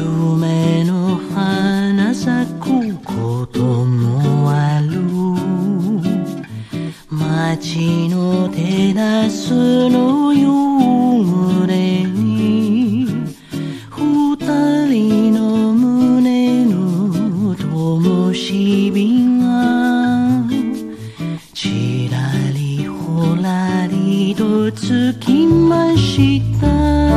夢の花咲くこともある。街のテラスの夕暮れに二人の胸の灯火がちらりほらりとつきました。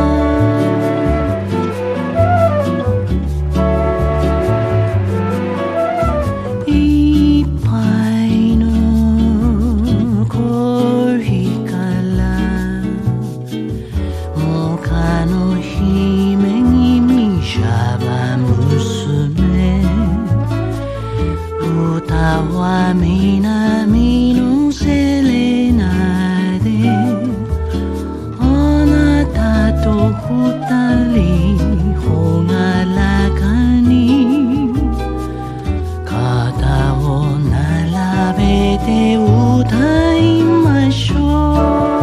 歌は南のセレナであなたと二人朗らかに肩を並べて歌いましょう。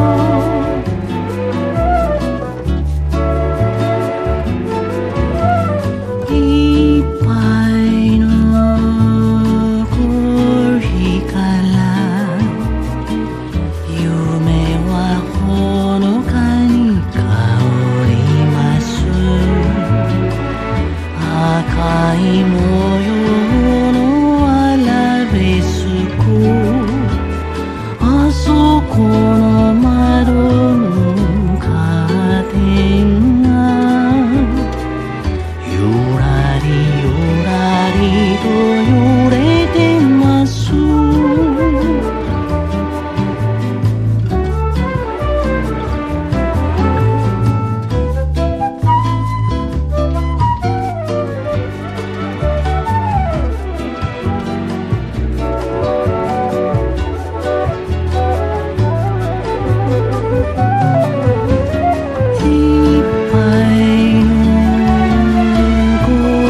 赤い模様のアラベスク、あそこの窓のカーテンが